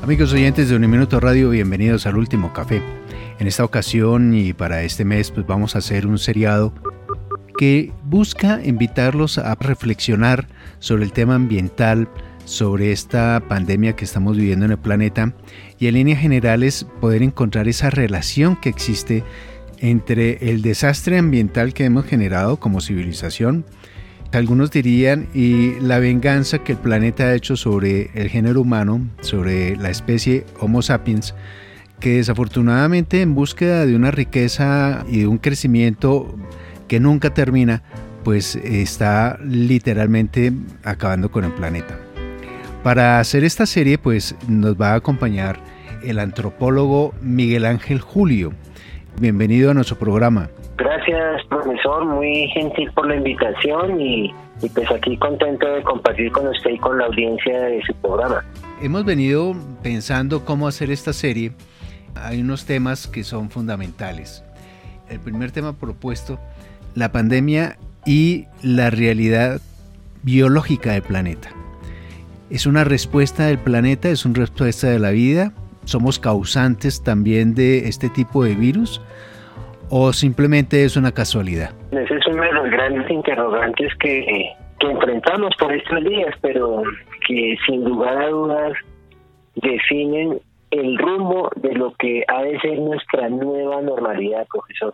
Amigos oyentes de Uniminuto Radio, bienvenidos al Último Café. En esta ocasión y para este mes pues vamos a hacer un seriado que busca invitarlos a reflexionar sobre el tema ambiental, sobre esta pandemia que estamos viviendo en el planeta y en líneas generales poder encontrar esa relación que existe entre el desastre ambiental que hemos generado como civilización, algunos dirían, y la venganza que el planeta ha hecho sobre el género humano, sobre la especie Homo sapiens, que desafortunadamente en búsqueda de una riqueza y de un crecimiento que nunca termina, pues está literalmente acabando con el planeta. Para hacer esta serie pues nos va a acompañar el antropólogo Miguel Ángel Julio. Bienvenido a nuestro programa. Gracias, profesor, muy gentil por la invitación y pues aquí contento de compartir con usted y con la audiencia de su programa. Hemos venido pensando cómo hacer esta serie. Hay unos temas que son fundamentales. El primer tema propuesto, la pandemia y la realidad biológica del planeta. ¿Es una respuesta del planeta? ¿Es una respuesta de la vida? ¿Somos causantes también de este tipo de virus? ¿O simplemente es una casualidad? Ese es uno de los grandes interrogantes que enfrentamos por estos días, pero que sin lugar a dudas definen el rumbo de lo que ha de ser nuestra nueva normalidad, profesor.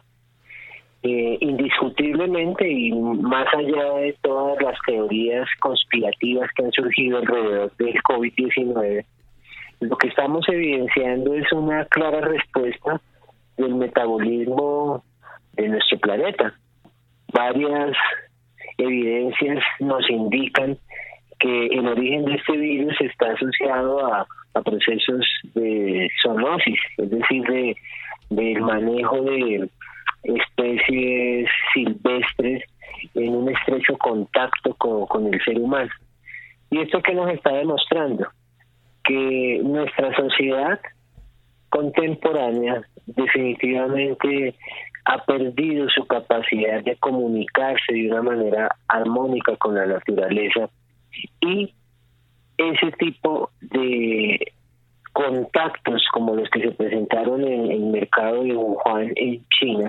Indiscutiblemente y más allá de todas las teorías conspirativas que han surgido alrededor del COVID-19, lo que estamos evidenciando es una clara respuesta del metabolismo de nuestro planeta. Varias evidencias nos indican que el origen de este virus está asociado a procesos de zoonosis, es decir, del manejo de especies silvestres en un estrecho contacto con el ser humano. ¿Y esto qué nos está demostrando? Que nuestra sociedad contemporánea definitivamente ha perdido su capacidad de comunicarse de una manera armónica con la naturaleza, y ese tipo de contactos como los que se presentaron en el mercado de Wuhan en China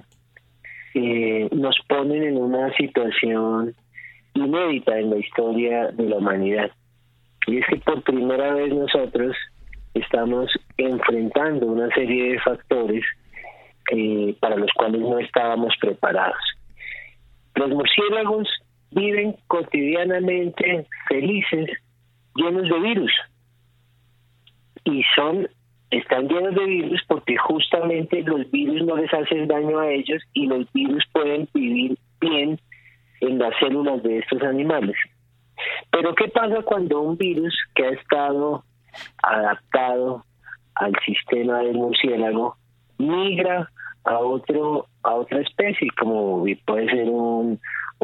nos ponen en una situación inédita en la historia de la humanidad, y es que por primera vez nosotros estamos enfrentando una serie de factores para los cuales no estábamos preparados. Los murciélagos viven cotidianamente felices, llenos de virus, y están llenos de virus porque justamente los virus no les hacen daño a ellos y los virus pueden vivir bien en las células de estos animales. Pero ¿qué pasa cuando un virus que ha estado adaptado al sistema del murciélago migra a otra especie, como puede ser un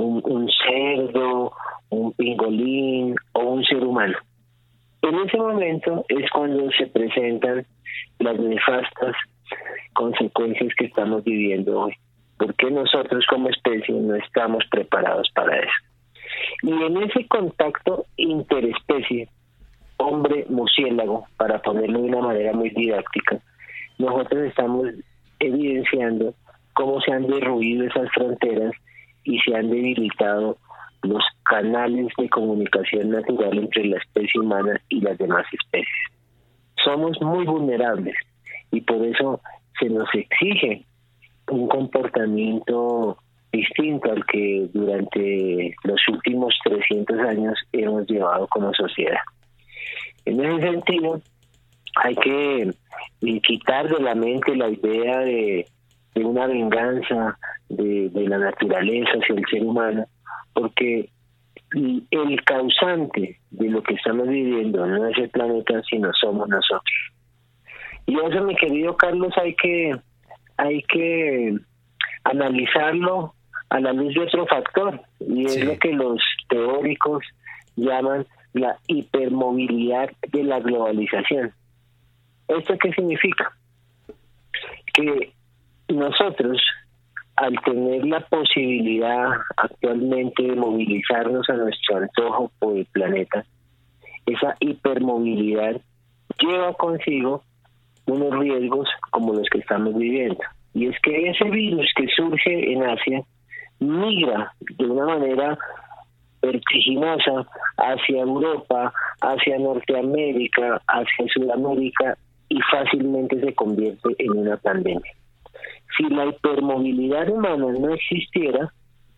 cerdo, un pingolín o un ser humano? En ese momento es cuando se presentan las nefastas consecuencias que estamos viviendo hoy, porque nosotros como especie no estamos preparados para eso. Y en ese contacto interespecie, hombre-murciélago, para ponerlo de una manera muy didáctica, nosotros estamos evidenciando cómo se han derruido esas fronteras y se han debilitado los canales de comunicación natural entre la especie humana y las demás especies. Somos muy vulnerables y por eso se nos exige un comportamiento distinto al que durante los últimos 300 años hemos llevado como sociedad. En ese sentido, hay que quitar de la mente la idea de una venganza de la naturaleza hacia el ser humano, porque el causante de lo que estamos viviendo no es el planeta, sino somos nosotros. Y eso, mi querido Carlos, hay que analizarlo a la luz de otro factor, y es lo que los teóricos llaman la hipermovilidad de la globalización. ¿Esto qué significa? Que nosotros, al tener la posibilidad actualmente de movilizarnos a nuestro antojo por el planeta, esa hipermovilidad lleva consigo unos riesgos como los que estamos viviendo. Y es que ese virus que surge en Asia migra de una manera vertiginosa hacia Europa, hacia Norteamérica, hacia Sudamérica y fácilmente se convierte en una pandemia. Si la hipermovilidad humana no existiera,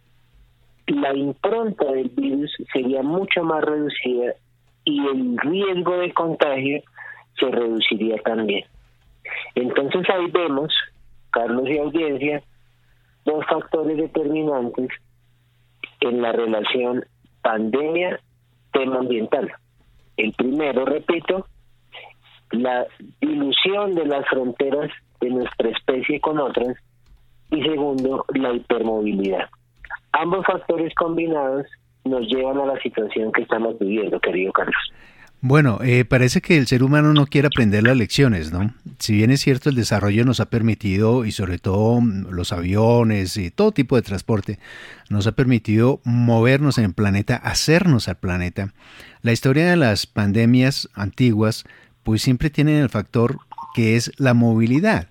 la impronta del virus sería mucho más reducida y el riesgo de contagio se reduciría también. Entonces ahí vemos, Carlos y audiencia, dos factores determinantes en la relación pandemia-tema ambiental. El primero, repito, la dilución de las fronteras de nuestra especie con otras, y segundo, la hipermovilidad. Ambos factores combinados nos llevan a la situación que estamos viviendo, querido Carlos. Bueno, parece que el ser humano no quiere aprender las lecciones, ¿no? Si bien es cierto, el desarrollo nos ha permitido, y sobre todo los aviones y todo tipo de transporte, nos ha permitido movernos en el planeta, hacernos al planeta. La historia de las pandemias antiguas, pues siempre tienen el factor que es la movilidad.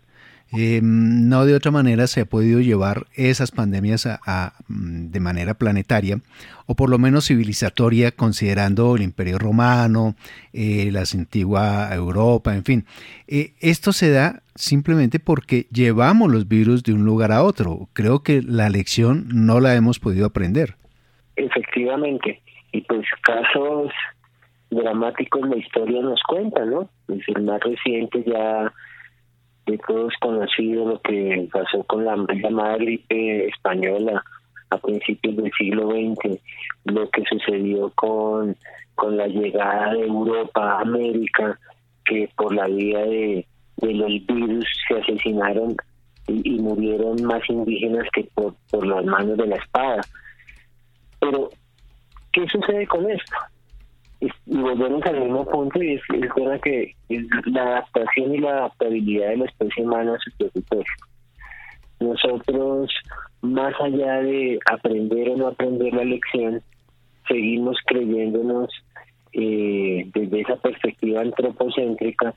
No de otra manera se ha podido llevar esas pandemias de manera planetaria o por lo menos civilizatoria, considerando el Imperio Romano, la antigua Europa, en fin. Esto se da simplemente porque llevamos los virus de un lugar a otro. Creo que la lección no la hemos podido aprender. Efectivamente, y pues casos dramáticos la historia nos cuenta, ¿no? Pues el más reciente ya de todos conocido, lo que pasó con la llamada gripe española a principios del siglo XX, lo que sucedió con la llegada de Europa a América, que por la vía de los virus se asesinaron y murieron más indígenas que por las manos de la espada. Pero, ¿qué sucede con esto? Y volvemos al mismo punto, y es verdad que la adaptación y la adaptabilidad de la especie humana a su territorio. Nosotros, más allá de aprender o no aprender la lección, seguimos creyéndonos desde esa perspectiva antropocéntrica,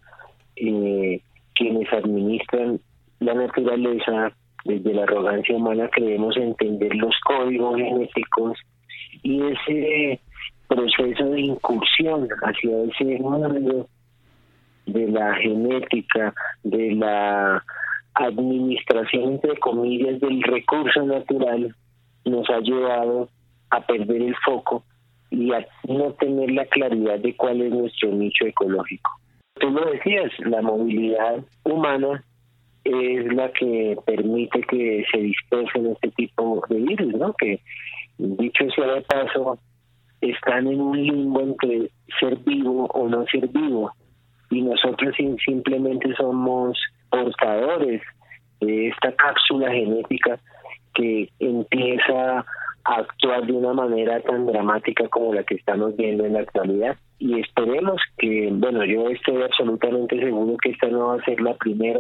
quienes administran la naturaleza, desde la arrogancia humana creemos entender los códigos genéticos y ese proceso de incursión hacia ese mundo de la genética, de la administración, entre comillas, del recurso natural, nos ha llevado a perder el foco y a no tener la claridad de cuál es nuestro nicho ecológico. Tú lo decías, la movilidad humana es la que permite que se dispersen este tipo de virus, ¿no? Que, dicho sea de paso, están en un limbo entre ser vivo o no ser vivo, y nosotros simplemente somos portadores de esta cápsula genética que empieza a actuar de una manera tan dramática como la que estamos viendo en la actualidad. Y esperemos que, yo estoy absolutamente seguro que esta no va a ser la primera,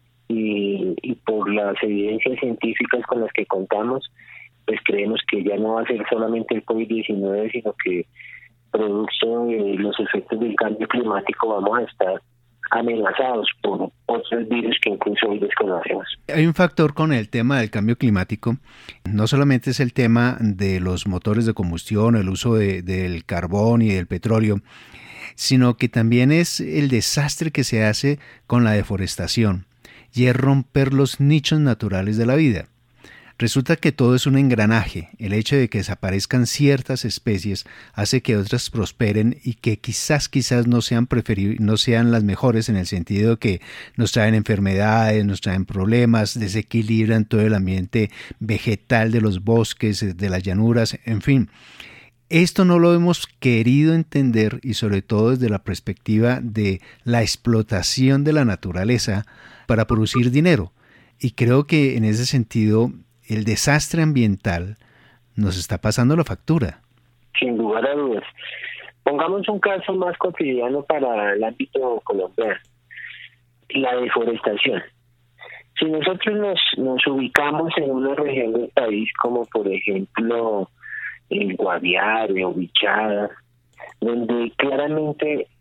y por las evidencias científicas con las que contamos, pues creemos que ya no va a ser solamente el COVID-19, sino que producto de los efectos del cambio climático vamos a estar amenazados por otros virus que incluso hoy desconocemos. Hay un factor con el tema del cambio climático, no solamente es el tema de los motores de combustión, el uso del carbón y del petróleo, sino que también es el desastre que se hace con la deforestación y es romper los nichos naturales de la vida. Resulta que todo es un engranaje. El hecho de que desaparezcan ciertas especies hace que otras prosperen y que quizás no sean las mejores, en el sentido de que nos traen enfermedades, nos traen problemas, desequilibran todo el ambiente vegetal de los bosques, de las llanuras, en fin. Esto no lo hemos querido entender, y sobre todo desde la perspectiva de la explotación de la naturaleza para producir dinero. Y creo que en ese sentido el desastre ambiental nos está pasando la factura. Sin lugar a dudas. Pongamos un caso más cotidiano para el ámbito colombiano: la deforestación. Si nosotros nos ubicamos en una región del país como por ejemplo el Guaviare o Bichada, donde claramente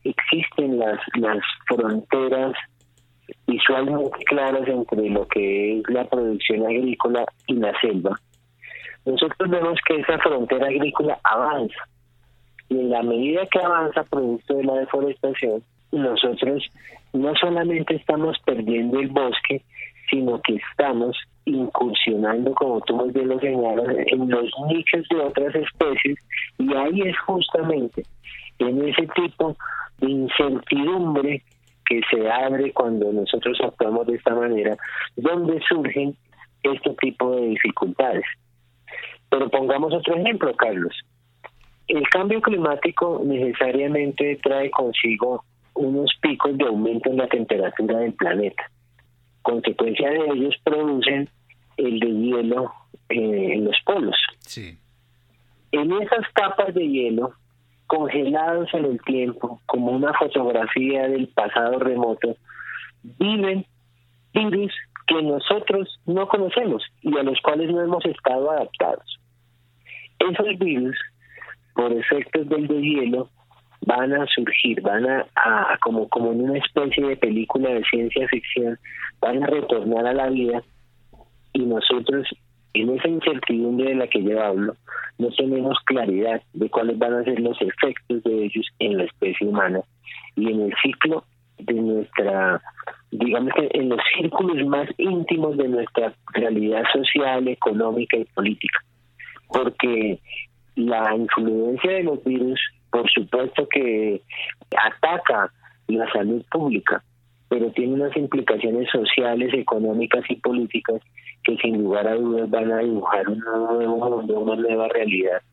existen las fronteras visualmente claras entre lo que es la producción agrícola y la selva, nosotros vemos que esa frontera agrícola avanza. Y en la medida que avanza producto de la deforestación, nosotros no solamente estamos perdiendo el bosque, sino que estamos incursionando, como tú muy bien lo señalas, en los nichos de otras especies, y ahí es justamente en ese tipo de incertidumbre que se abre cuando nosotros actuamos de esta manera, donde surgen este tipo de dificultades. Pero pongamos otro ejemplo, Carlos. El cambio climático necesariamente trae consigo unos picos de aumento en la temperatura del planeta. Consecuencia de ellos producen el deshielo en los polos. Sí. En esas capas de hielo, congelados en el tiempo, como una fotografía del pasado remoto, viven virus que nosotros no conocemos y a los cuales no hemos estado adaptados. Esos virus, por efectos del deshielo, van a surgir, van a como en una especie de película de ciencia ficción, van a retornar a la vida, y nosotros, en esa incertidumbre de la que yo hablo, no tenemos claridad de cuáles van a ser los efectos de ellos en la especie humana y en el ciclo de nuestra, digamos que en los círculos más íntimos de nuestra realidad social, económica y política. Porque la influencia de los virus, por supuesto que ataca la salud pública, pero tiene unas implicaciones sociales, económicas y políticas que sin lugar a dudas van a dibujar un nuevo mundo, una nueva realidad.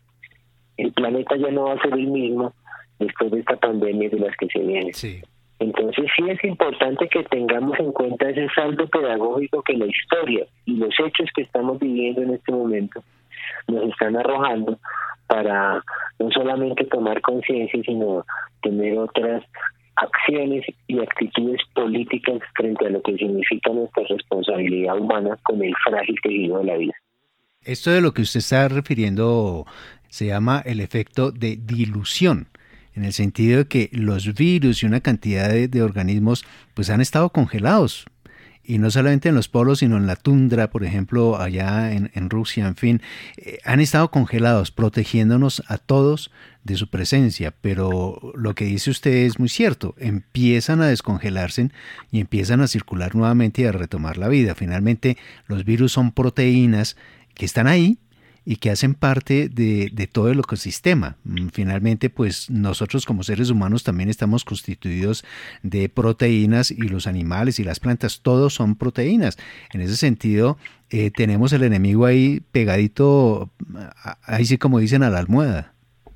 El planeta ya no va a ser el mismo después de esta pandemia de las que se viene. Sí. Entonces sí es importante que tengamos en cuenta ese saldo pedagógico que la historia y los hechos que estamos viviendo en este momento nos están arrojando, para no solamente tomar conciencia, sino tener otras acciones y actitudes políticas frente a lo que significa nuestra responsabilidad humana con el frágil tejido de la vida. Esto de lo que usted está refiriendo se llama el efecto de dilución, en el sentido de que los virus y una cantidad de organismos pues han estado congelados. Y no solamente en los polos, sino en la tundra, por ejemplo, allá en Rusia, en fin, han estado congelados, protegiéndonos a todos de su presencia. Pero lo que dice usted es muy cierto, empiezan a descongelarse y empiezan a circular nuevamente y a retomar la vida. Finalmente, los virus son proteínas que están ahí y que hacen parte de todo el ecosistema. Finalmente, pues nosotros como seres humanos también estamos constituidos de proteínas, y los animales y las plantas, todos son proteínas. En ese sentido, tenemos el enemigo ahí pegadito, ahí sí como dicen, a la almohada.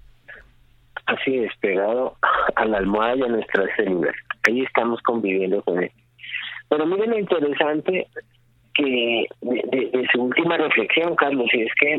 Así es, pegado a la almohada y a nuestras células. Ahí estamos conviviendo con él. Pero miren lo interesante que de su última reflexión, Carlos, y es que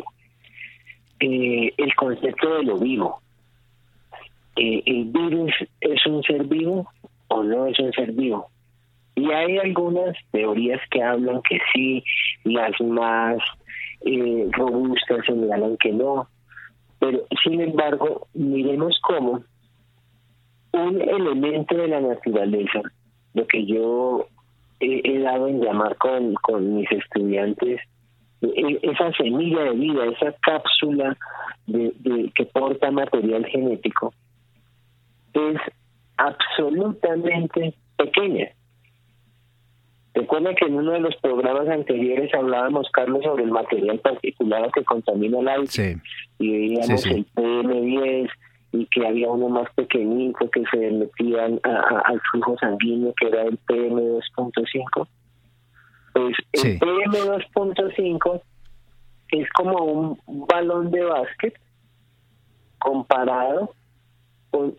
el concepto de lo vivo. ¿El virus es un ser vivo o no es un ser vivo? Y hay algunas teorías que hablan que sí, las más robustas señalan que no. Pero, sin embargo, miremos cómo un elemento de la naturaleza, lo que yo he dado en llamar con mis estudiantes, esa semilla de vida, esa cápsula que porta material genético, es absolutamente pequeña. Recuerda que en uno de los programas anteriores hablábamos, Carlos, sobre el material particulado que contamina el aire. Sí. Y veíamos el PM10 y que había uno más pequeñito que se metía al flujo sanguíneo, que era el PM2.5. Pues el PM2.5 es como un balón de básquet comparado con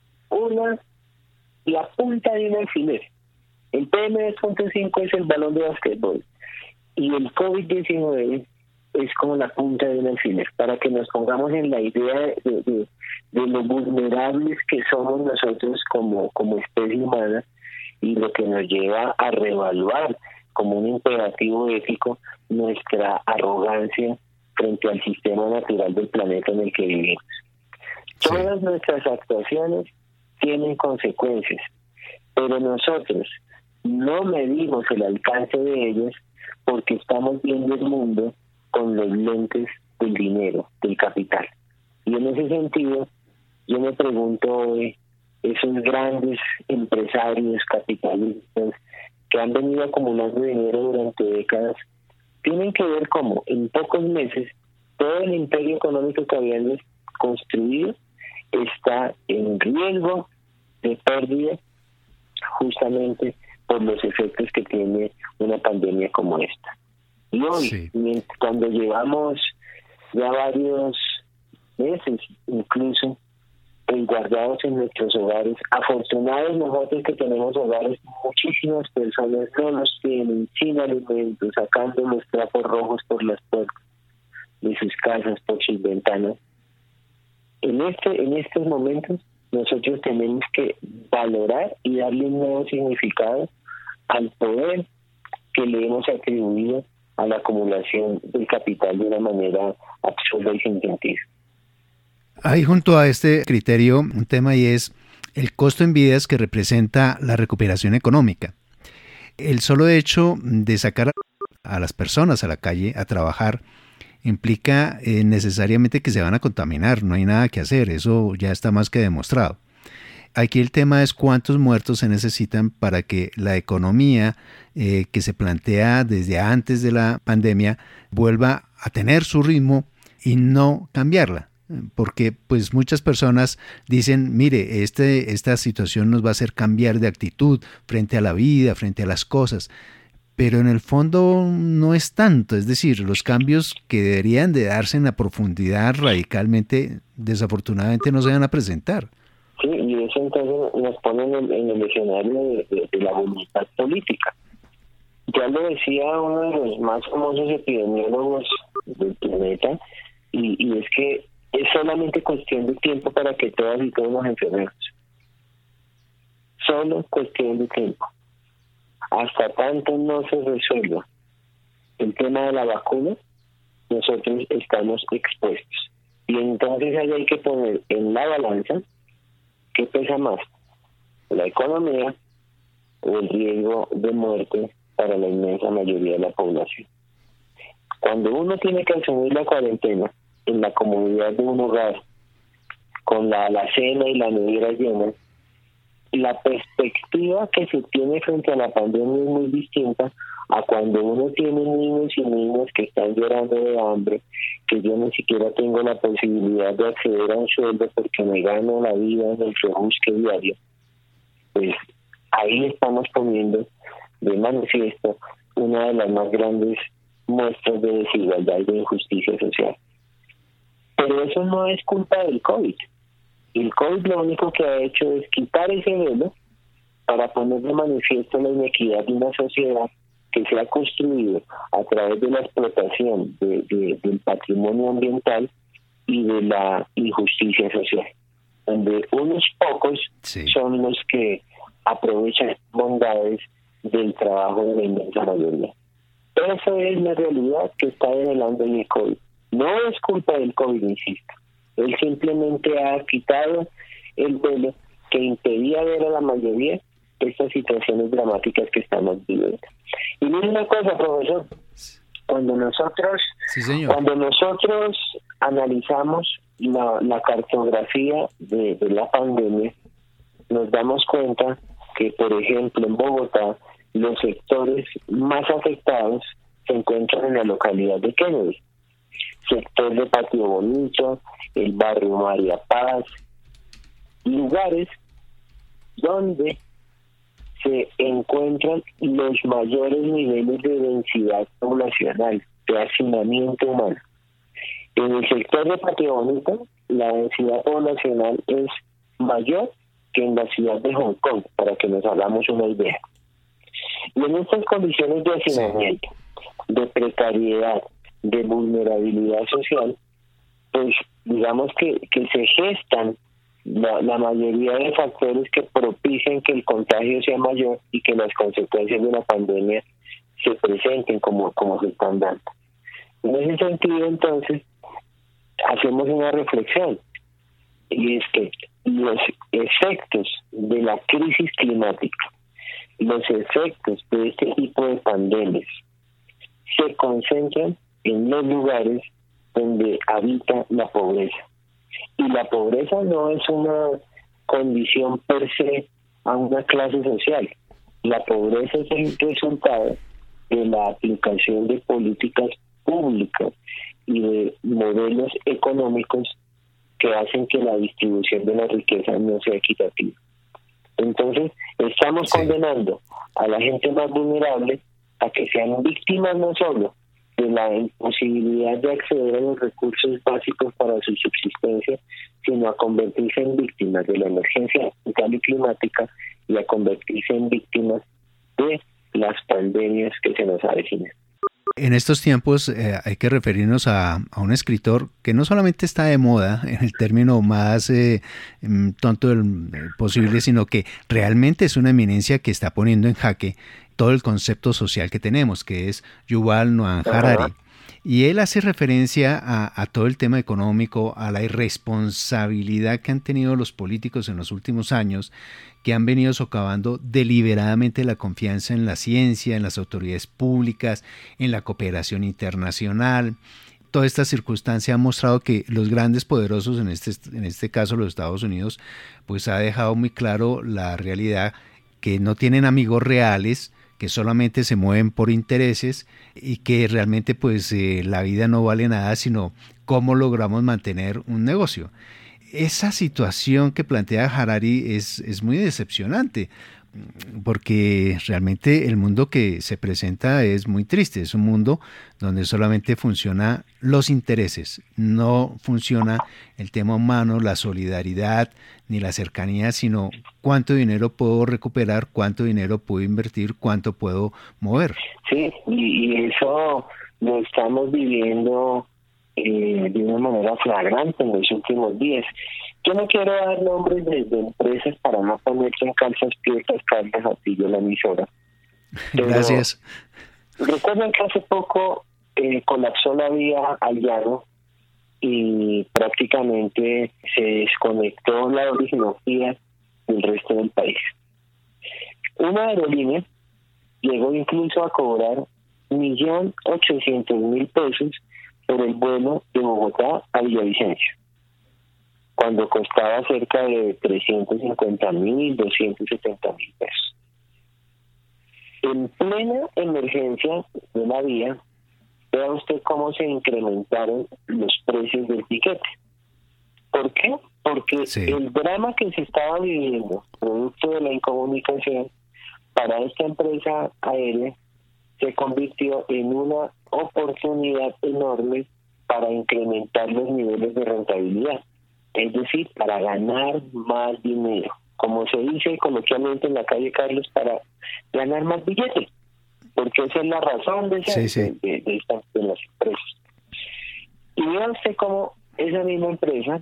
la punta de un alfiler. El PM2.5 es el balón de básquetbol y el COVID-19 es como la punta de un alfiler, para que nos pongamos en la idea de lo vulnerables que somos nosotros como especie humana, y lo que nos lleva a reevaluar como un imperativo ético nuestra arrogancia frente al sistema natural del planeta en el que vivimos. Todas nuestras actuaciones tienen consecuencias, pero nosotros no medimos el alcance de ellas porque estamos viendo el mundo con los lentes del dinero, del capital. Y en ese sentido, yo me pregunto hoy, esos grandes empresarios capitalistas que han venido acumulando dinero durante décadas, tienen que ver cómo en pocos meses todo el imperio económico que habían construido está en riesgo de pérdida justamente por los efectos que tiene una pandemia como esta. Y hoy, cuando llevamos ya varios meses incluso guardados en nuestros hogares, afortunados nosotros que tenemos hogares, muchísimas personas no los tienen, sin alimentos, sacando los trapos rojos por las puertas de sus casas, por sus ventanas. En estos momentos nosotros tenemos que valorar y darle un nuevo significado al poder que le hemos atribuido a la acumulación del capital de una manera absurda y sin sentido. Hay junto a este criterio un tema, y es el costo en vidas que representa la recuperación económica. El solo hecho de sacar a las personas a la calle a trabajar implica necesariamente que se van a contaminar, no hay nada que hacer, eso ya está más que demostrado. Aquí el tema es cuántos muertos se necesitan para que la economía que se plantea desde antes de la pandemia vuelva a tener su ritmo y no cambiarla. Porque pues muchas personas dicen, mire, esta situación nos va a hacer cambiar de actitud frente a la vida, frente a las cosas, pero en el fondo no es tanto, es decir, los cambios que deberían de darse en la profundidad radicalmente, desafortunadamente no se van a presentar. Sí, y eso entonces nos pone en el escenario de la voluntad política. Ya lo decía uno de los más famosos epidemiólogos del planeta, y es que es solamente cuestión de tiempo para que todas y todos nos enfermemos. Solo cuestión de tiempo. Hasta tanto no se resuelva el tema de la vacuna, nosotros estamos expuestos. Y entonces ahí hay que poner en la balanza qué pesa más, la economía o el riesgo de muerte para la inmensa mayoría de la población. Cuando uno tiene que asumir la cuarentena en la comodidad de un hogar, con la alacena y la nevera llena, la perspectiva que se tiene frente a la pandemia es muy distinta a cuando uno tiene niños y niñas que están llorando de hambre, que yo ni siquiera tengo la posibilidad de acceder a un sueldo porque me gano la vida en el rebusque diario. Pues ahí estamos poniendo de manifiesto una de las más grandes muestras de desigualdad y de injusticia social. Pero eso no es culpa del COVID. El COVID lo único que ha hecho es quitar ese velo para poner de manifiesto la inequidad de una sociedad que se ha construido a través de la explotación del patrimonio ambiental y de la injusticia social, donde unos pocos son los que aprovechan bondades del trabajo de la inmensa mayoría. Esa es la realidad que está develando el COVID. No es culpa del COVID, insisto. Él simplemente ha quitado el velo que impedía ver a la mayoría estas situaciones dramáticas que estamos viviendo. Y mire una cosa, profesor, cuando nosotros analizamos la cartografía de la pandemia, nos damos cuenta que, por ejemplo, en Bogotá, los sectores más afectados se encuentran en la localidad de Kennedy, sector de Patio Bonito, el barrio María Paz, lugares donde se encuentran los mayores niveles de densidad poblacional, de hacinamiento humano. En el sector de Patio Bonito, la densidad poblacional es mayor que en la ciudad de Hong Kong, para que nos hagamos una idea. Y en estas condiciones de hacinamiento, de precariedad, de vulnerabilidad social, pues digamos que se gestan la mayoría de factores que propician que el contagio sea mayor y que las consecuencias de la pandemia se presenten como se están dando. En ese sentido, entonces, hacemos una reflexión, y es que los efectos de la crisis climática, los efectos de este tipo de pandemias, se concentran en los lugares donde habita la pobreza. Y la pobreza no es una condición per se a una clase social. La pobreza es el resultado de la aplicación de políticas públicas y de modelos económicos que hacen que la distribución de la riqueza no sea equitativa. Entonces, estamos condenando a la gente más vulnerable a que sean víctimas no solo de la imposibilidad de acceder a los recursos básicos para su subsistencia, sino a convertirse en víctimas de la emergencia ambiental y climática y a convertirse en víctimas de las pandemias que se nos avecinan. En estos tiempos hay que referirnos a un escritor que no solamente está de moda en el término más tonto posible, sino que realmente es una eminencia que está poniendo en jaque todo el concepto social que tenemos, que es Yuval Noah Harari. Y él hace referencia a todo el tema económico, a la irresponsabilidad que han tenido los políticos en los últimos años, que han venido socavando deliberadamente la confianza en la ciencia, en las autoridades públicas, en la cooperación internacional. Toda esta circunstancia ha mostrado que los grandes poderosos, en este caso los Estados Unidos, pues ha dejado muy claro la realidad que no tienen amigos reales, que solamente se mueven por intereses y que realmente pues la vida no vale nada, sino cómo logramos mantener un negocio. Esa situación que plantea Harari es muy decepcionante, porque realmente el mundo que se presenta es muy triste. Es un mundo donde solamente funciona los intereses, no funciona el tema humano, la solidaridad ni la cercanía, sino cuánto dinero puedo recuperar, cuánto dinero puedo invertir, cuánto puedo mover. Sí, y eso lo estamos viviendo de una manera flagrante en los últimos días. Yo no quiero dar nombres de empresas para no ponerse en calzas prietas, Carlos, a ti, la emisora. Gracias. Recuerden que hace poco colapsó la vía al llano y prácticamente se desconectó la orografía del resto del país. Una aerolínea llegó incluso a cobrar 1.800.000 pesos por el vuelo de Bogotá a Villavicencio, cuando costaba cerca de 350.000, 270.000 pesos. En plena emergencia de la vía, vea usted cómo se incrementaron los precios del tiquete. ¿Por qué? Porque el drama que se estaba viviendo, producto de la incomunicación, para esta empresa aérea, se convirtió en una oportunidad enorme para incrementar los niveles de rentabilidad. Es decir, para ganar más dinero. Como se dice coloquialmente en la calle, Carlos, para ganar más billetes. Porque esa es la razón de las empresas. Y vea usted cómo esa misma empresa,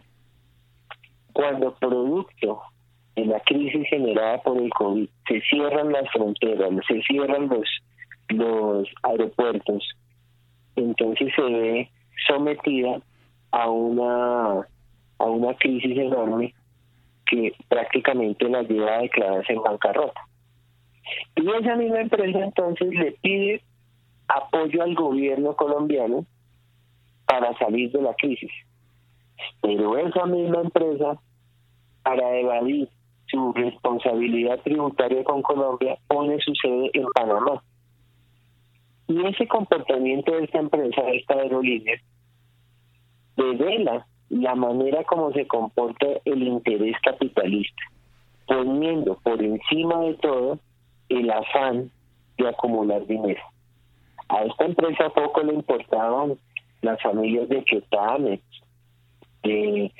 cuando producto de la crisis generada por el COVID, se cierran las fronteras, se cierran los aeropuertos, entonces se ve sometida a una crisis enorme que prácticamente la lleva a declararse en bancarrota. Y esa misma empresa entonces le pide apoyo al gobierno colombiano para salir de la crisis. Pero esa misma empresa, para evadir su responsabilidad tributaria con Colombia, pone su sede en Panamá. Y ese comportamiento de esta empresa, de esta aerolínea, revela la manera como se comporta el interés capitalista, poniendo por encima de todo el afán de acumular dinero. A esta empresa poco le importaban las familias de Quetanes, de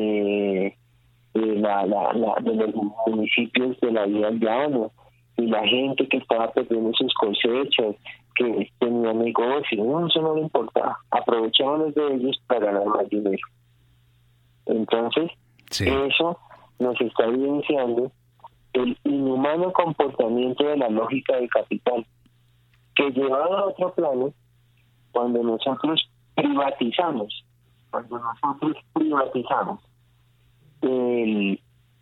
los municipios de la vía al llano, y la gente que estaba perdiendo sus cosechas, que tenía negocios. No, eso no le importaba. Aprovechaban de ellos para ganar más dinero. Entonces, eso nos está evidenciando el inhumano comportamiento de la lógica del capital, que llevado a otro plano, cuando nosotros privatizamos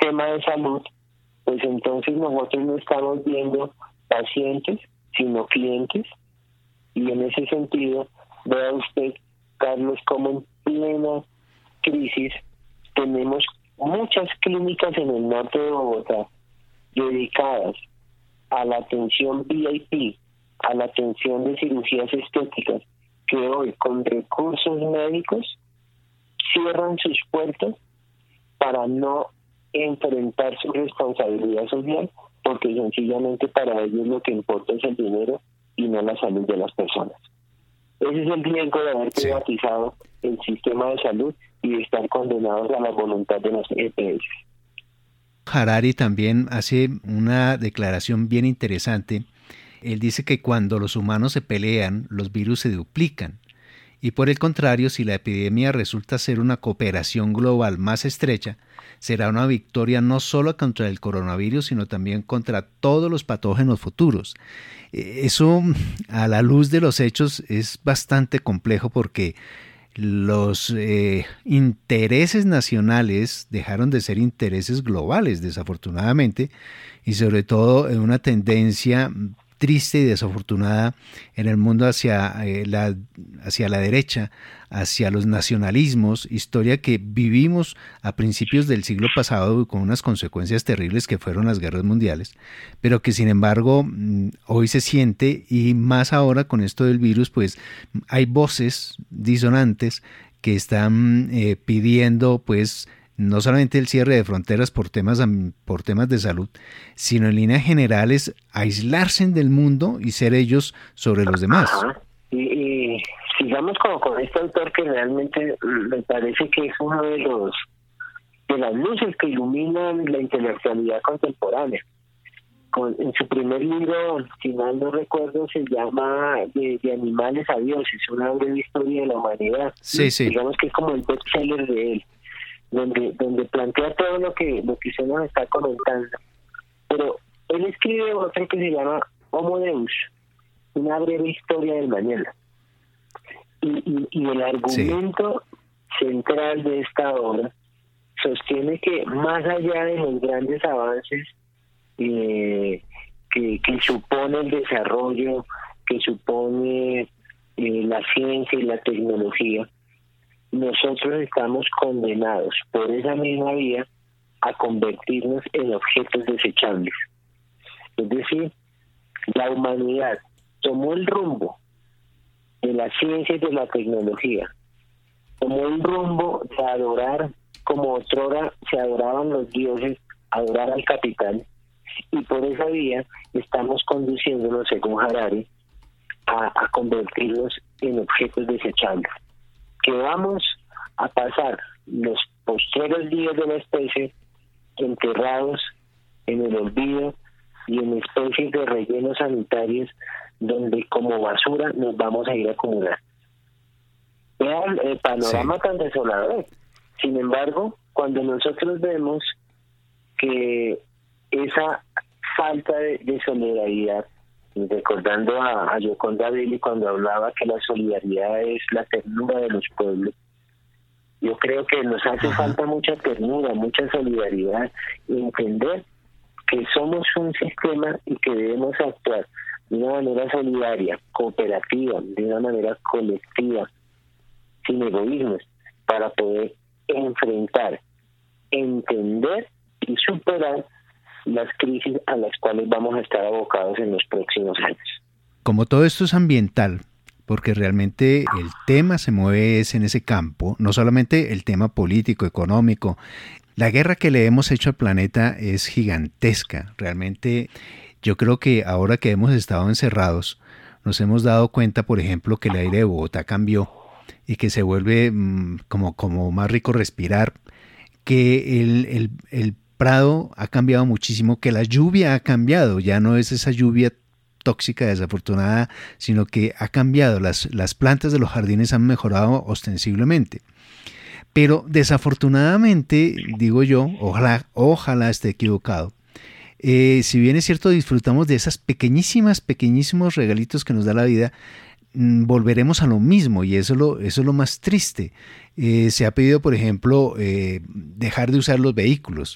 sistema de salud, pues entonces nosotros no estamos viendo pacientes, sino clientes, y en ese sentido, vea usted, Carlos, como en plena crisis tenemos muchas clínicas en el norte de Bogotá dedicadas a la atención VIP, a la atención de cirugías estéticas, que hoy con recursos médicos cierran sus puertas para no enfrentar su responsabilidad social, porque sencillamente para ellos lo que importa es el dinero y no la salud de las personas. Ese es el riesgo de haber privatizado el sistema de salud y de estar condenados a la voluntad de las EPS. Harari también hace una declaración bien interesante. Él dice que cuando los humanos se pelean, los virus se duplican. Y por el contrario, si la epidemia resulta ser una cooperación global más estrecha, será una victoria no solo contra el coronavirus, sino también contra todos los patógenos futuros. Eso, a la luz de los hechos, es bastante complejo porque los intereses nacionales dejaron de ser intereses globales, desafortunadamente, y sobre todo en una tendencia triste y desafortunada en el mundo hacia la derecha, hacia los nacionalismos, historia que vivimos a principios del siglo pasado con unas consecuencias terribles que fueron las guerras mundiales, pero que sin embargo hoy se siente, y más ahora con esto del virus, pues hay voces disonantes que están pidiendo pues no solamente el cierre de fronteras por temas de salud, sino en líneas generales aislarse del mundo y ser ellos sobre los demás. Y sigamos con este autor que realmente me parece que es uno de las luces que iluminan la intelectualidad contemporánea. En su primer libro, si mal no recuerdo, se llama de animales a dioses, una breve historia de la humanidad. Sí. Digamos que es como el bestseller de él, donde plantea todo lo que usted nos está comentando. Pero él escribe otro que se llama Homo Deus, una breve historia del mañana. Y el argumento central de esta obra sostiene que más allá de los grandes avances que supone el desarrollo, que supone la ciencia y la tecnología, nosotros estamos condenados por esa misma vía a convertirnos en objetos desechables. Es decir, la humanidad tomó el rumbo de la ciencia y de la tecnología, tomó el rumbo de adorar, como otrora se adoraban los dioses, adorar al capital, y por esa vía estamos conduciéndonos, según Harari, a convertirnos en objetos desechables, que vamos a pasar los postreros días de la especie enterrados en el olvido y en especies de rellenos sanitarios donde como basura nos vamos a ir a acumular. Vean el panorama tan desolador. Sin embargo, cuando nosotros vemos que esa falta de solidaridad, recordando a Gioconda Belli cuando hablaba que la solidaridad es la ternura de los pueblos, yo creo que nos hace falta mucha ternura, mucha solidaridad, y entender que somos un sistema y que debemos actuar de una manera solidaria, cooperativa, de una manera colectiva, sin egoísmos, para poder enfrentar, entender y superar las crisis a las cuales vamos a estar abocados en los próximos años. Como todo esto es ambiental, porque realmente el tema se mueve es en ese campo, no solamente el tema político, económico. La guerra que le hemos hecho al planeta es gigantesca. Realmente yo creo que ahora que hemos estado encerrados, nos hemos dado cuenta, por ejemplo, que el aire de Bogotá cambió y que se vuelve como más rico respirar, que el Prado ha cambiado muchísimo, que la lluvia ha cambiado, ya no es esa lluvia tóxica desafortunada, sino que ha cambiado, las plantas de los jardines han mejorado ostensiblemente. Pero desafortunadamente, digo yo, ojalá esté equivocado, si bien es cierto disfrutamos de esas pequeñísimos regalitos que nos da la vida, volveremos a lo mismo, y eso es lo más triste. Se ha pedido, por ejemplo, dejar de usar los vehículos.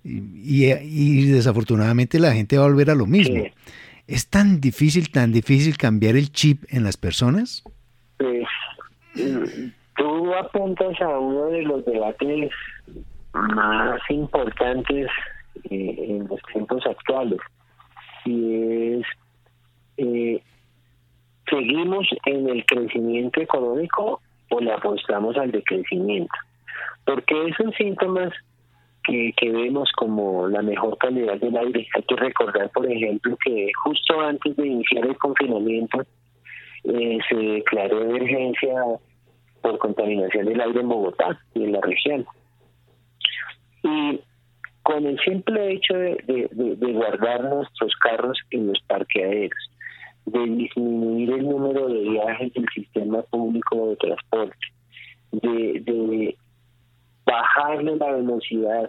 y desafortunadamente la gente va a volver a lo mismo. Sí. ¿Es tan difícil cambiar el chip en las personas? Pues tú apuntas a uno de los debates más importantes en los tiempos actuales, y es ¿seguimos en el crecimiento económico o le apostamos al decrecimiento? Porque esos síntomas que vemos como la mejor calidad del aire, hay que recordar, por ejemplo, que justo antes de iniciar el confinamiento se declaró emergencia por contaminación del aire en Bogotá y en la región. Y con el simple hecho de guardar nuestros carros en los parqueaderos, de disminuir el número de viajes del sistema público de transporte, de bajarle la velocidad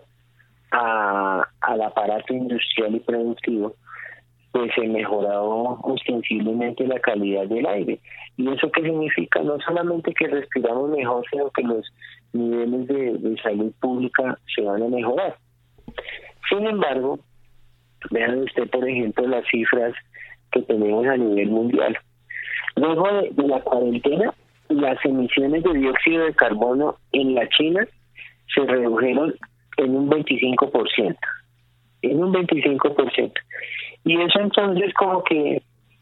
al aparato industrial y productivo, pues se mejoró ostensiblemente la calidad del aire. ¿Y eso qué significa? No solamente que respiramos mejor, sino que los niveles de salud pública se van a mejorar. Sin embargo, vean usted, por ejemplo, las cifras que tenemos a nivel mundial. Luego de la cuarentena, las emisiones de dióxido de carbono en la China se redujeron en un 25%. En un 25%. Y eso entonces como que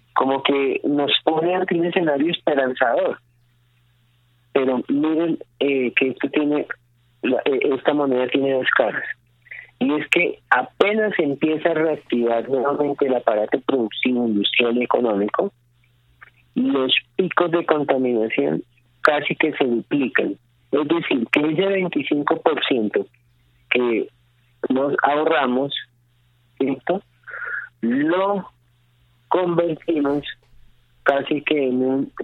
nos pone ante un escenario esperanzador. Pero miren que esta moneda tiene dos caras. Y es que apenas empieza a reactivar nuevamente el aparato productivo, industrial y económico, los picos de contaminación casi que se duplican. Es decir, que ese 25% que nos ahorramos, ¿cierto?, lo convertimos casi que en un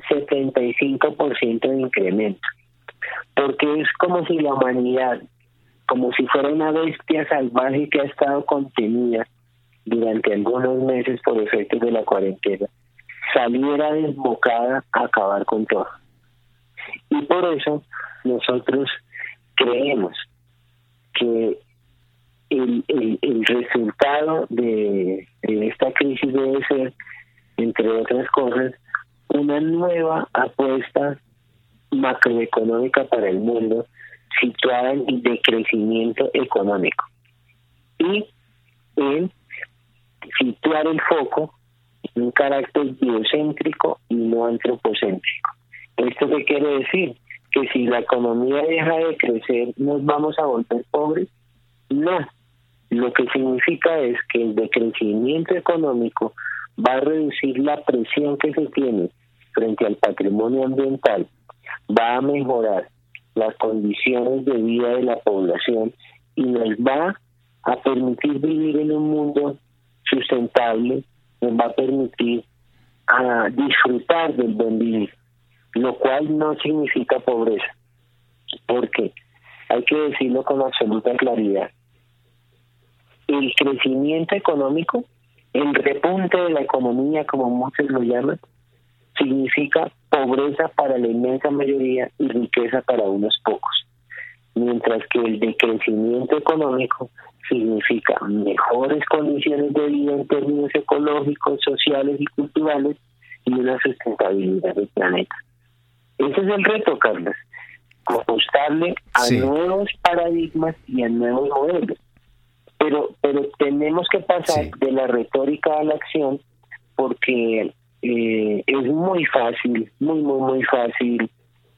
75% de incremento. Porque es como si la humanidad, como si fuera una bestia salvaje que ha estado contenida durante algunos meses por efectos de la cuarentena, saliera desbocada a acabar con todo. Y por eso nosotros creemos que el resultado de esta crisis debe ser, entre otras cosas, una nueva apuesta macroeconómica para el mundo, situada en el decrecimiento económico y en situar el foco en un carácter biocéntrico y no antropocéntrico. ¿Esto qué quiere decir? Que si la economía deja de crecer, ¿nos vamos a volver pobres? No. Lo que significa es que el decrecimiento económico va a reducir la presión que se tiene frente al patrimonio ambiental, va a mejorar las condiciones de vida de la población y nos va a permitir vivir en un mundo sustentable, nos va a permitir disfrutar del buen vivir, lo cual no significa pobreza, porque hay que decirlo con absoluta claridad. El crecimiento económico, el repunte de la economía, como muchos lo llaman, significa pobreza para la inmensa mayoría y riqueza para unos pocos. Mientras que el decrecimiento económico significa mejores condiciones de vida en términos ecológicos, sociales y culturales y una sustentabilidad del planeta. Ese es el reto, Carlos, apostarle a nuevos paradigmas y a nuevos modelos. Pero tenemos que pasar de la retórica a la acción, porque es muy fácil, muy fácil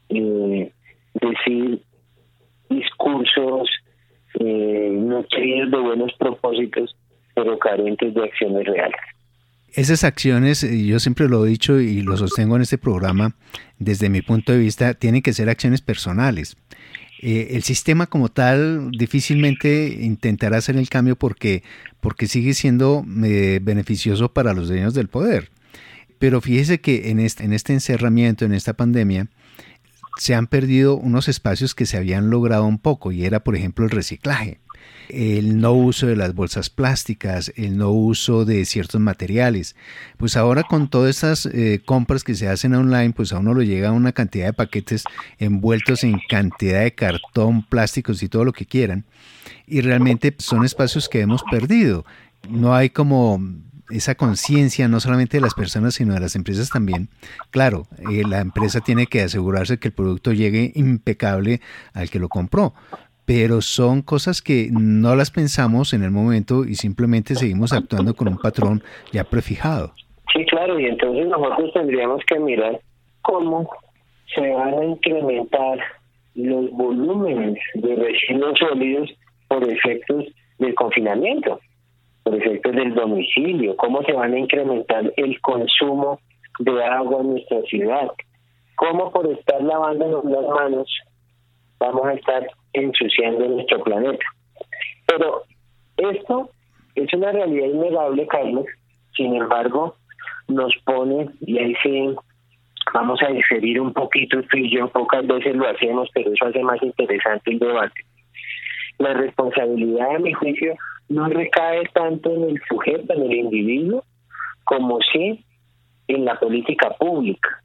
decir discursos nutridos de buenos propósitos, pero carentes de acciones reales. Esas acciones, yo siempre lo he dicho y lo sostengo en este programa, desde mi punto de vista, tienen que ser acciones personales. El sistema como tal difícilmente intentará hacer el cambio porque sigue siendo beneficioso para los dueños del poder. Pero fíjese que en este encerramiento, en esta pandemia, se han perdido unos espacios que se habían logrado un poco, y era, por ejemplo, el reciclaje. el no uso de las bolsas plásticas, el no uso de ciertos materiales. Pues ahora con todas estas compras que se hacen online, pues a uno le llega una cantidad de paquetes envueltos en cantidad de cartón, plásticos y todo lo que quieran. Y realmente son espacios que hemos perdido. No hay como esa conciencia, no solamente de las personas, sino de las empresas también. Claro, la empresa tiene que asegurarse que el producto llegue impecable al que lo compró, pero son cosas que no las pensamos en el momento y simplemente seguimos actuando con un patrón ya prefijado. Sí, claro, y entonces nosotros tendríamos que mirar cómo se van a incrementar los volúmenes de residuos sólidos por efectos del confinamiento, por efectos del domicilio, cómo se van a incrementar el consumo de agua en nuestra ciudad, cómo por estar lavándonos las manos vamos a estar ensuciando nuestro planeta. Pero esto es una realidad innegable, Carlos. Sin embargo, nos pone, y ahí sí vamos a diferir un poquito tú y yo, pocas veces lo hacemos, pero eso hace más interesante el debate. La responsabilidad, a mi juicio, no recae tanto en el sujeto, en el individuo, como sí en la política pública.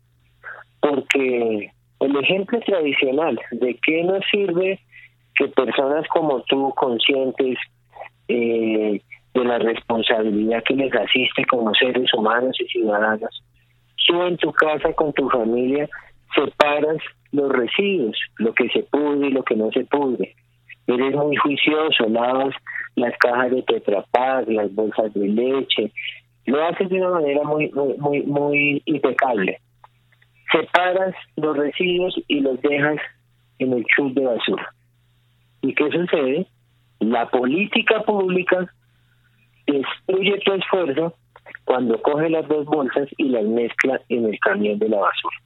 Porque el ejemplo tradicional de qué nos sirve que personas como tú, conscientes de la responsabilidad que les asiste como seres humanos y ciudadanos, tú en tu casa con tu familia separas los residuos, lo que se pudre y lo que no se pudre. Eres muy juicioso, lavas las cajas de Tetra Pak, las bolsas de leche, lo haces de una manera muy impecable. Separas los residuos y los dejas en el chute de basura. ¿Y qué sucede? La política pública destruye tu esfuerzo cuando coge las dos bolsas y las mezcla en el camión de la basura.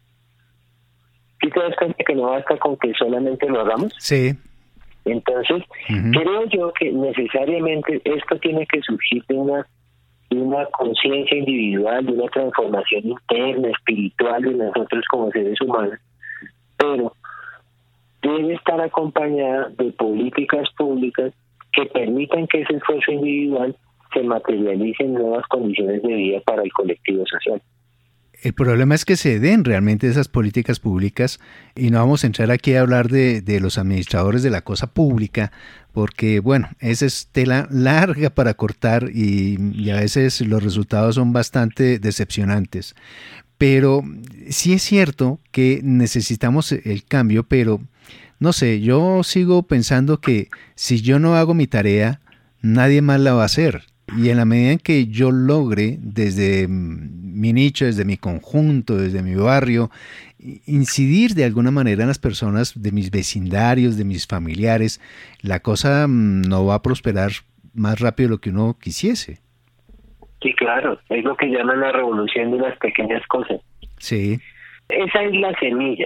¿Sí te das cuenta que no basta con que solamente lo hagamos? Sí. Entonces, creo yo que necesariamente esto tiene que surgir de una conciencia individual, de una transformación interna, espiritual de nosotros como seres humanos, pero debe estar acompañada de políticas públicas que permitan que ese esfuerzo individual se materialice en nuevas condiciones de vida para el colectivo social. El problema es que se den realmente esas políticas públicas y no vamos a entrar aquí a hablar de los administradores de la cosa pública porque, bueno, esa es tela larga para cortar y a veces los resultados son bastante decepcionantes. Pero sí es cierto que necesitamos el cambio, pero no sé, yo sigo pensando que si yo no hago mi tarea, nadie más la va a hacer. Y en la medida en que yo logre desde mi nicho, desde mi conjunto, desde mi barrio, incidir de alguna manera en las personas de mis vecindarios, de mis familiares, la cosa no va a prosperar más rápido de lo que uno quisiese. Sí, claro, es lo que llaman la revolución de las pequeñas cosas. Sí. Esa es la semilla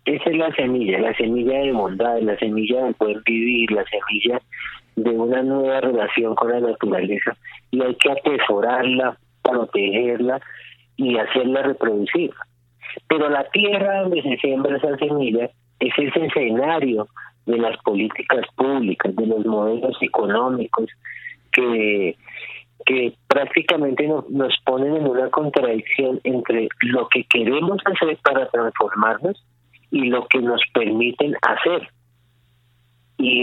la semilla de bondad, la semilla de poder vivir, la semilla de una nueva relación con la naturaleza, y hay que atesorarla, protegerla y hacerla reproducir. Pero la tierra donde se siembra esa semilla es ese escenario de las políticas públicas, de los modelos económicos que prácticamente nos ponen en una contradicción entre lo que queremos hacer para transformarnos y lo que nos permiten hacer. Y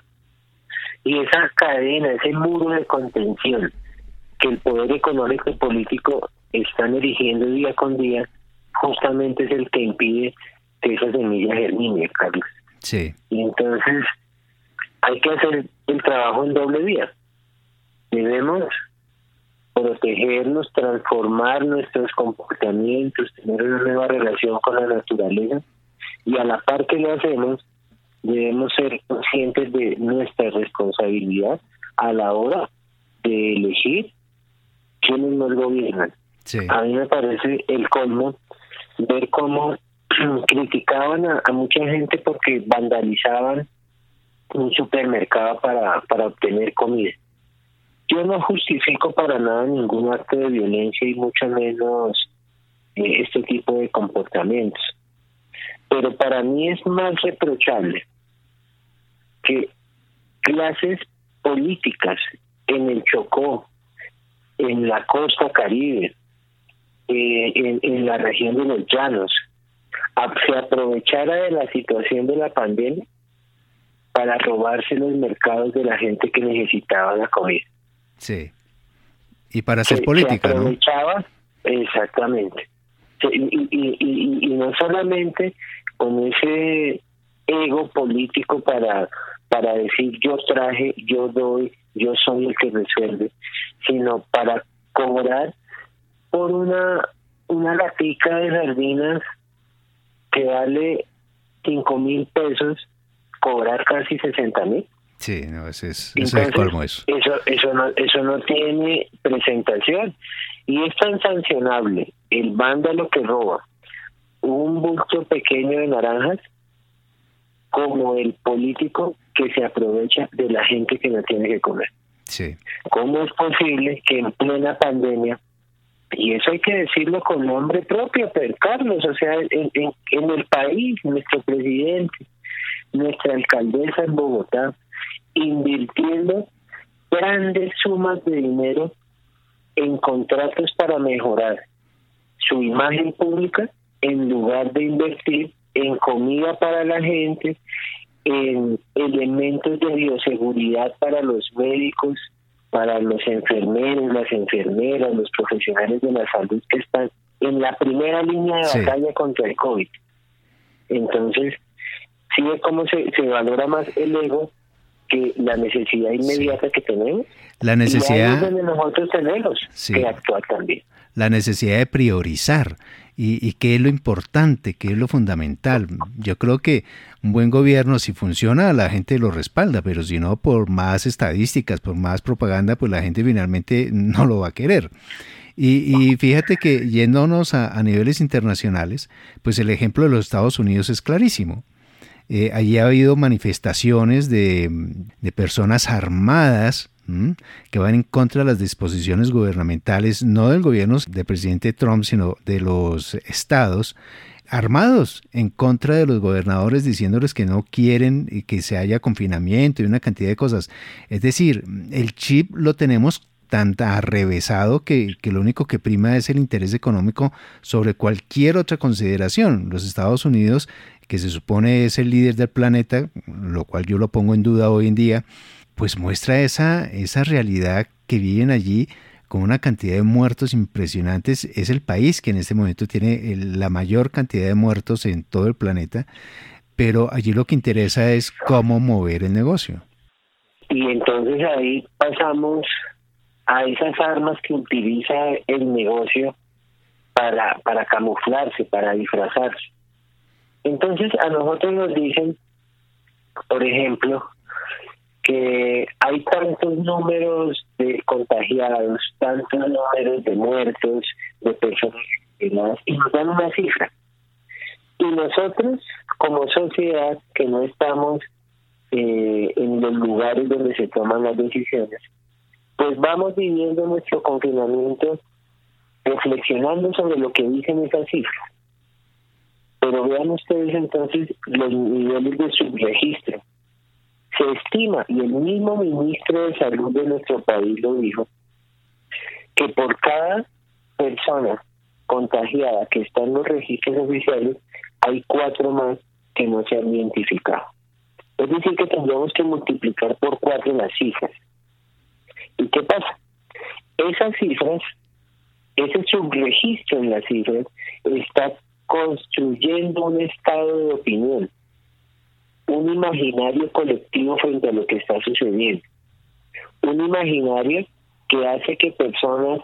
esa cadena, ese muro de contención que el poder económico y político están erigiendo día con día, justamente es el que impide que esa semilla germine, Carlos. Sí. Y entonces hay que hacer el trabajo en doble vía. Debemos protegernos, transformar nuestros comportamientos, tener una nueva relación con la naturaleza, y a la par que lo hacemos, debemos ser conscientes de nuestra responsabilidad a la hora de elegir quiénes nos gobiernan. Sí. A mí me parece el colmo ver cómo criticaban a mucha gente porque vandalizaban un supermercado para obtener comida. Yo no justifico para nada ningún acto de violencia y mucho menos este tipo de comportamientos. Pero para mí es más reprochable que clases políticas en el Chocó, en la costa Caribe, en la región de los llanos, se aprovechara de la situación de la pandemia para robarse los mercados de la gente que necesitaba la comida. Sí. Y para hacer política, se aprovechaba, ¿no? Exactamente. Y no solamente con ese ego político para decir yo traje, yo doy, yo soy el que resuelve, sino para cobrar por una latica de sardinas que vale 5,000 pesos, cobrar casi 60,000. Sí, no, entonces, es el colmo eso. Eso no tiene presentación y es tan sancionable el vándalo que roba un bulto pequeño de naranjas como el político que se aprovecha de la gente que no tiene que comer. Sí. ¿Cómo es posible que en plena pandemia, y eso hay que decirlo con nombre propio, pero Carlos, o sea, en el país, nuestro presidente, nuestra alcaldesa en Bogotá, invirtiendo grandes sumas de dinero en contratos para mejorar su imagen pública, en lugar de invertir en comida para la gente, en elementos de bioseguridad para los médicos, para los enfermeros, las enfermeras, los profesionales de la salud que están en la primera línea de batalla contra el COVID. Entonces, ¿sí ve cómo se valora más el ego que la necesidad inmediata que tenemos? La necesidad, y ahí es donde nosotros tenemos que actuar también. La necesidad de priorizar y qué es lo importante, qué es lo fundamental. Yo creo que un buen gobierno, si funciona, la gente lo respalda, pero si no, por más estadísticas, por más propaganda, pues la gente finalmente no lo va a querer. Y fíjate que yéndonos a niveles internacionales, pues el ejemplo de los Estados Unidos es clarísimo. Allí ha habido manifestaciones de personas armadas que van en contra de las disposiciones gubernamentales, no del gobierno del presidente Trump, sino de los estados, armados en contra de los gobernadores, diciéndoles que no quieren que se haya confinamiento y una cantidad de cosas. Es decir, el chip lo tenemos tan arrevesado que lo único que prima es el interés económico sobre cualquier otra consideración. Los Estados Unidos, que se supone es el líder del planeta, lo cual yo lo pongo en duda hoy en día, pues muestra esa realidad que viven allí con una cantidad de muertos impresionantes. Es el país que en este momento tiene la mayor cantidad de muertos en todo el planeta, pero allí lo que interesa es cómo mover el negocio. Y entonces ahí pasamos a esas armas que utiliza el negocio para camuflarse, para disfrazarse. Entonces a nosotros nos dicen, por ejemplo, que hay tantos números de contagiados, tantos números de muertos, de personas enfermas, y nos dan una cifra. Y nosotros, como sociedad, que no estamos en los lugares donde se toman las decisiones, pues vamos viviendo nuestro confinamiento reflexionando sobre lo que dicen esas cifras. Pero vean ustedes entonces los niveles de subregistro. Se estima, y el mismo ministro de Salud de nuestro país lo dijo, que por cada persona contagiada que está en los registros oficiales, hay 4 más que no se han identificado. Es decir, que tendríamos que multiplicar por 4 las cifras. ¿Y qué pasa? Esas cifras, ese subregistro en las cifras, está construyendo un estado de opinión, un imaginario colectivo frente a lo que está sucediendo. Un imaginario que hace que personas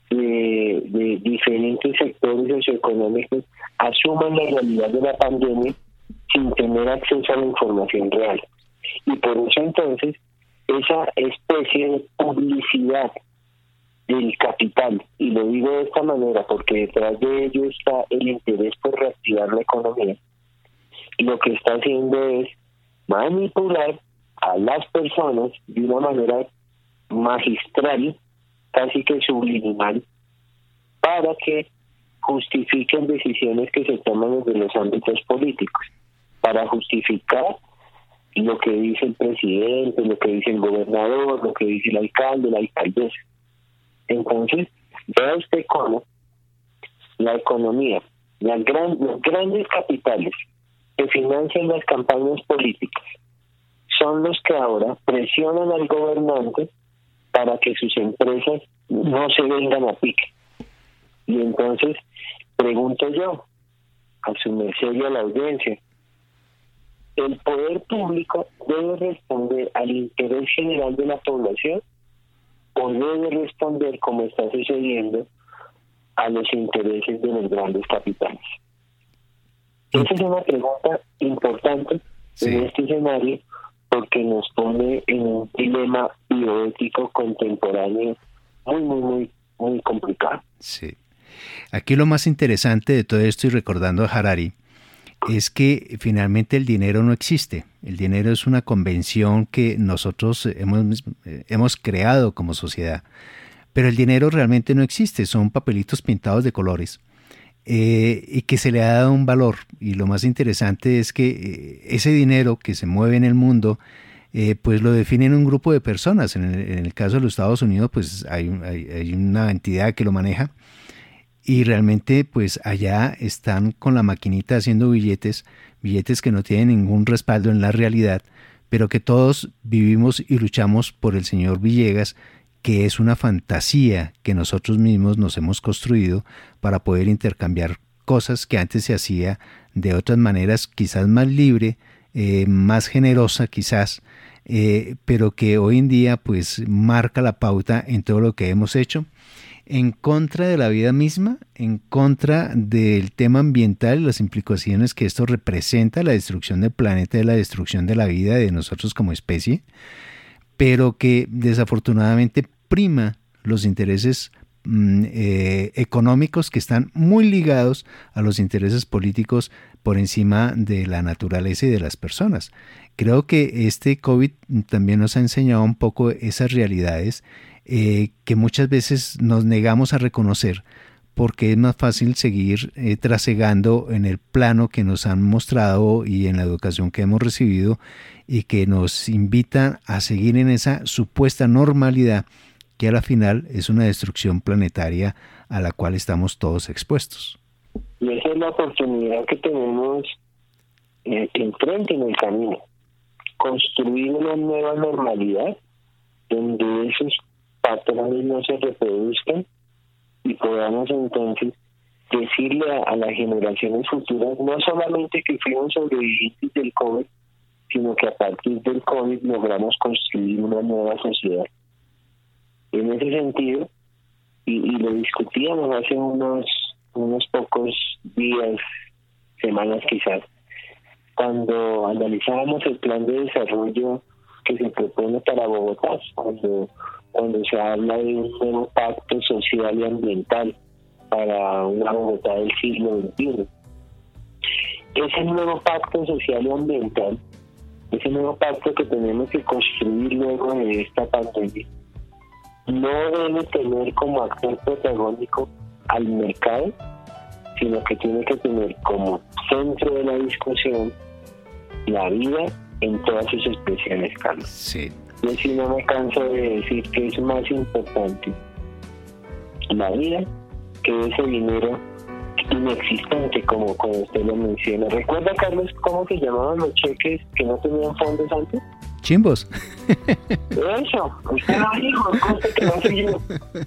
de diferentes sectores socioeconómicos asuman la realidad de la pandemia sin tener acceso a la información real. Y por eso entonces, esa especie de publicidad del capital, y lo digo de esta manera porque detrás de ello está el interés por reactivar la economía, y lo que está haciendo es manipular a las personas de una manera magistral, casi que subliminal, para que justifiquen decisiones que se toman desde los ámbitos políticos, para justificar lo que dice el presidente, lo que dice el gobernador, lo que dice el alcalde, la alcaldesa. Entonces, vea usted cómo la economía, los grandes capitales que financian las campañas políticas son los que ahora presionan al gobernante para que sus empresas no se vengan a pique. Y entonces, pregunto yo, a su merced y a la audiencia, ¿el poder público debe responder al interés general de la población o debe responder, como está sucediendo, a los intereses de los grandes capitales? Esa es una pregunta importante en este escenario, porque nos pone en un dilema bioético contemporáneo muy complicado. Sí. Aquí lo más interesante de todo esto, y recordando a Harari, es que finalmente el dinero no existe. El dinero es una convención que nosotros hemos creado como sociedad. Pero el dinero realmente no existe, son papelitos pintados de colores y que se le ha dado un valor. Y lo más interesante es que ese dinero que se mueve en el mundo, pues lo definen un grupo de personas. En el caso de los Estados Unidos, pues hay una entidad que lo maneja. Y realmente pues allá están con la maquinita haciendo billetes que no tienen ningún respaldo en la realidad, pero que todos vivimos y luchamos por el señor Villegas, que es una fantasía que nosotros mismos nos hemos construido para poder intercambiar cosas que antes se hacía de otras maneras, quizás más libre, más generosa quizás, pero que hoy en día pues marca la pauta en todo lo que hemos hecho, en contra de la vida misma, en contra del tema ambiental y las implicaciones que esto representa, la destrucción del planeta, la destrucción de la vida de nosotros como especie, pero que desafortunadamente prima los intereses económicos que están muy ligados a los intereses políticos por encima de la naturaleza y de las personas. Creo que este COVID también nos ha enseñado un poco esas realidades que muchas veces nos negamos a reconocer, porque es más fácil seguir trasegando en el plano que nos han mostrado y en la educación que hemos recibido, y que nos invitan a seguir en esa supuesta normalidad que a la final es una destrucción planetaria a la cual estamos todos expuestos. Y esa es la oportunidad que tenemos enfrente en el camino, construir una nueva normalidad donde esos patrones no se reproduzcan y podamos entonces decirle a las generaciones futuras no solamente que fuimos sobrevivientes del COVID, sino que a partir del COVID logramos construir una nueva sociedad. En ese sentido, y lo discutíamos hace unos pocos días, semanas quizás, cuando analizábamos el plan de desarrollo que se propone para Bogotá, cuando se habla de un nuevo pacto social y ambiental para una Bogotá del siglo XXI. Ese nuevo pacto social y ambiental, ese nuevo pacto que tenemos que construir luego de esta pandemia, no debe tener como actor protagónico al mercado, sino que tiene que tener como centro de la discusión la vida en todas sus expresiones, Carlos. Sí. Yo sí no me canso de decir que es más importante la vida que ese dinero inexistente, como usted lo menciona. ¿Recuerda, Carlos, cómo se llamaban los cheques que no tenían fondos antes? Chimbos. Eso, usted lo dijo, cosa que no soy yo.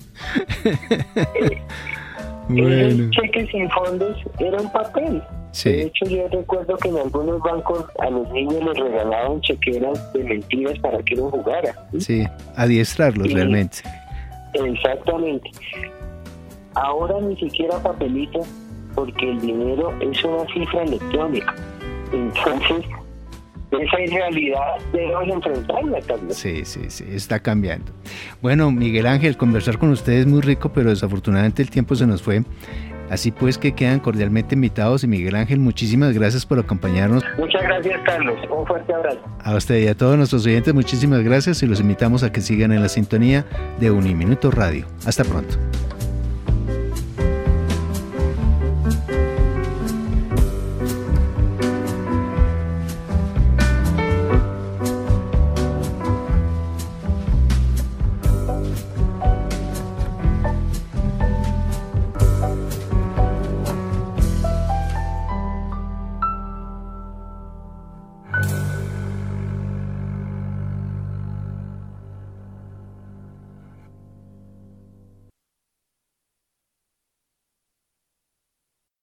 Esos cheques sin fondos eran papel. Sí. De hecho, yo recuerdo que en algunos bancos a los niños les regalaban chequeras de mentiras para que uno jugara. Sí, adiestrarlos realmente. Exactamente. Ahora ni siquiera papelito, porque el dinero es una cifra electrónica. Entonces, esa irrealidad debemos enfrentarla, Carlos. Sí, está cambiando. Bueno, Miguel Ángel, conversar con ustedes es muy rico, pero desafortunadamente el tiempo se nos fue. Así pues que quedan cordialmente invitados. Y Miguel Ángel, muchísimas gracias por acompañarnos. Muchas gracias, Carlos. Un fuerte abrazo. A usted y a todos nuestros oyentes, muchísimas gracias, y los invitamos a que sigan en la sintonía de Uniminuto Radio. Hasta pronto.